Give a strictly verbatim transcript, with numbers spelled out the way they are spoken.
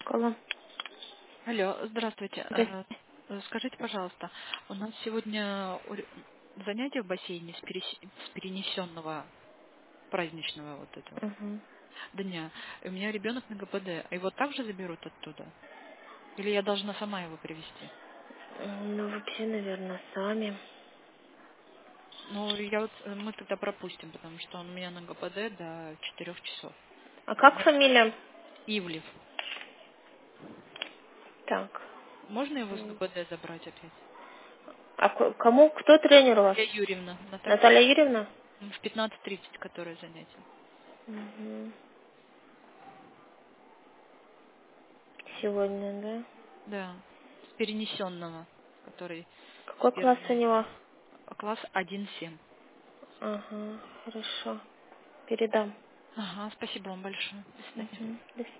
Алло. Алло, здравствуйте. Здрасте. Э, э, Скажите, пожалуйста, у нас сегодня у ре- занятие в бассейне с, перес- с перенесенного праздничного вот этого Угу. дня. И у меня ребенок на ГПД. А его также заберут оттуда? Или я должна сама его привезти? Ну, вообще, наверное, сами. Ну, я вот, э, мы тогда пропустим, потому что он у меня на ГПД до четырех часов. А как Нет. фамилия? Ивлев. Так. Можно его с М. ГПД забрать опять? А к- кому? Кто тренер у вас? Наталья Юрьевна. Наталья Наталья Юрьевна? Юрьевна. В пятнадцать тридцать, которое занятие. Угу. Сегодня, да? Да. С перенесенного, который Какой класс у первый. него? Класс один семь. Ага, хорошо. Передам. Ага, спасибо вам большое. До свидания. Угу. До свидания.